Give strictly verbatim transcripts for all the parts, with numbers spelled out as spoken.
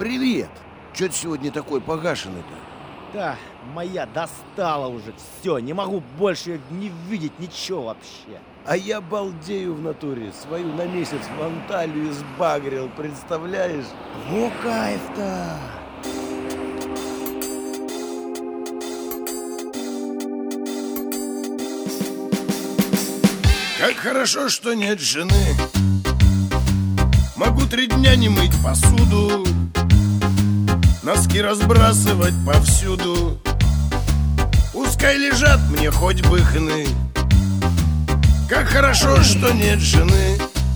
Привет! Чё ты сегодня такой погашенный-то? Да, моя достала уже. Все, не могу больше не видеть ничего вообще. А я балдею в натуре. Свою на месяц в Анталию сбагрил, представляешь? Во кайф-то! Как хорошо, что нет жены. Могу три дня не мыть посуду, носки разбрасывать повсюду. Пускай лежат мне хоть бы хны. Как хорошо, что нет жены.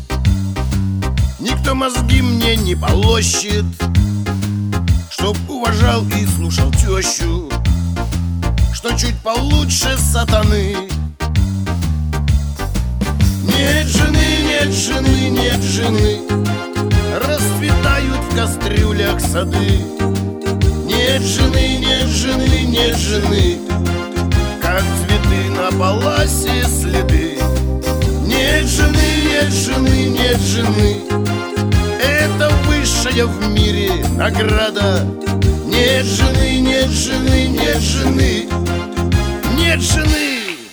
Никто мозги мне не полощет, чтоб уважал и слушал тещу, что чуть получше сатаны. Нет жены, нет жены, нет жены. Расцветают в кастрюлях сады. Нет жены, нет жены, нет жены. Как цветы на паласе следы. Нет жены, нет жены, нет жены. Это высшая в мире награда. Нет жены, нет жены, нет жены. Нет жены.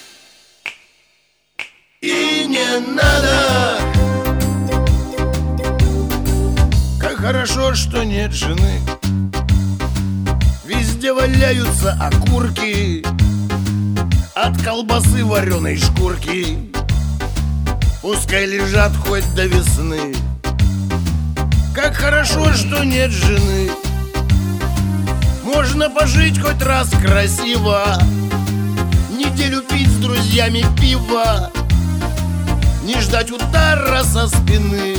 И не надо. Как хорошо, что нет жены. Везде валяются окурки от колбасы вареной шкурки. Пускай лежат хоть до весны. Как хорошо, что нет жены. Можно пожить хоть раз красиво, неделю пить с друзьями пиво, не ждать удара со спины.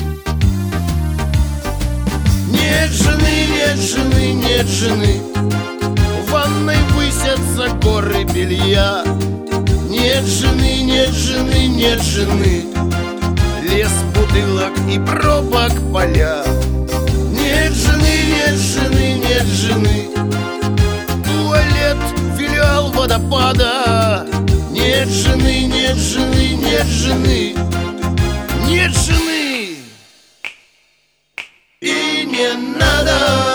Нет жены, нет жены, нет жены. В ванной высятся горы белья. Нет жены, нет жены, нет жены. Лес бутылок и пробок поля. Нет жены, нет жены, нет жены. Туалет, филиал водопада. Нет жены, нет жены, нет жены. Нет жены. И не надо.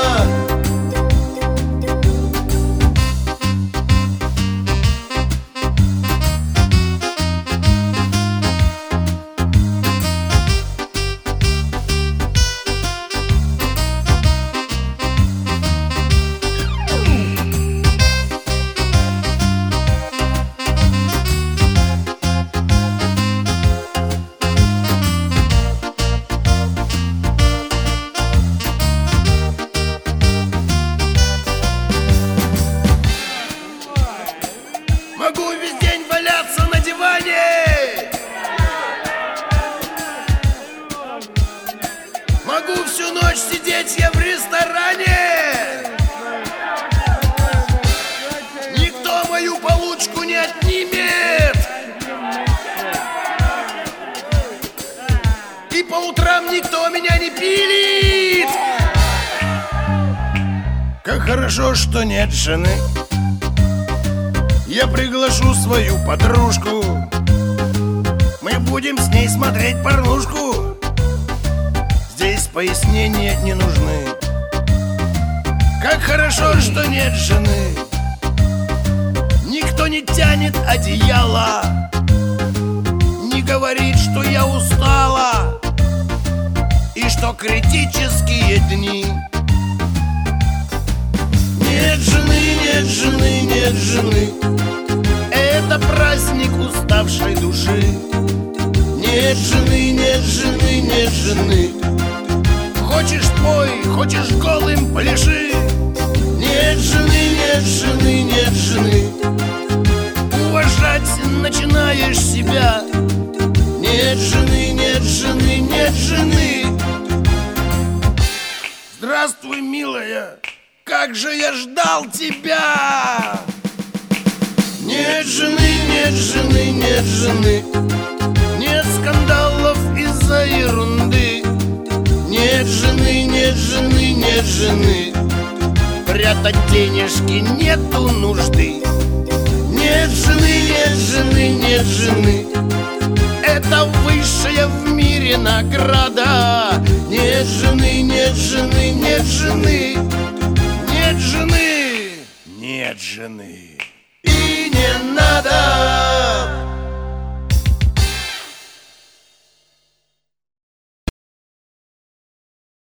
Могу весь день валяться на диване. Могу всю ночь сидеть я в ресторане. Никто мою получку не отнимет. И по утрам никто меня не пилит. Как хорошо, что нет жены. Я приглашу свою подружку. Мы будем с ней смотреть порнушку. Здесь пояснения не нужны. Как хорошо, что нет жены. Никто не тянет одеяло, не говорит, что я устала и что критические дни. Нет жены, нет жены, нет жены. Это праздник уставшей души. Нет жены, нет жены, нет жены. Хочешь пой, хочешь голым пляши. Нет жены, нет жены, нет жены. Уважать начинаешь себя. Нет жены, нет жены, нет жены. Здравствуй, милая. Как же я ждал тебя! Нет жены, нет жены, нет жены. Нет скандалов из-за ерунды. Нет жены, нет жены, нет жены. Прятать денежки нету нужды. Нет жены, нет жены, нет жены. Это высшая в мире награда. Нет жены, нет жены, нет жены. нет жены. И не надо